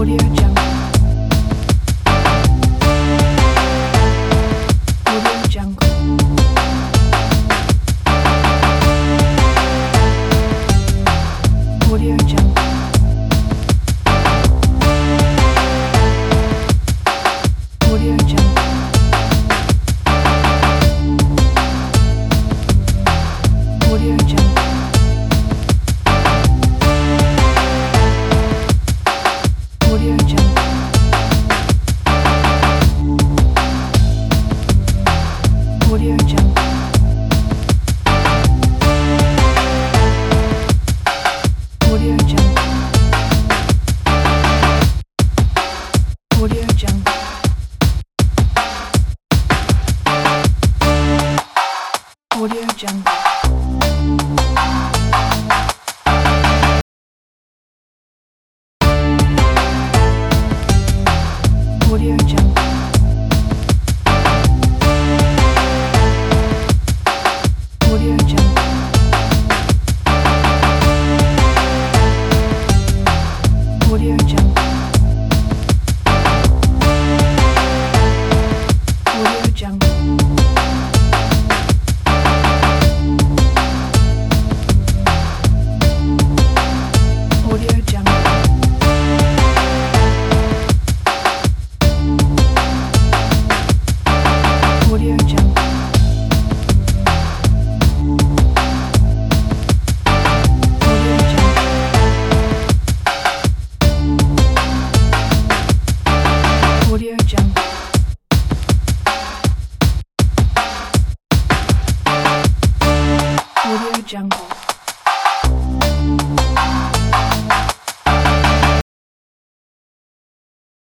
Audio Jungle. Audio Jungle. Audio Jungle. Audio Jungle. Audio Jungle. Audio Jungle. Audio Jungle. Audio Jungle. Audio Jungle. Audio Jungle. Audio Jungle. Audio Jungle. Audio Jungle. Audio Jungle. Audio Jungle. Audio Jungle. Audio Jungle. Audio Jungle.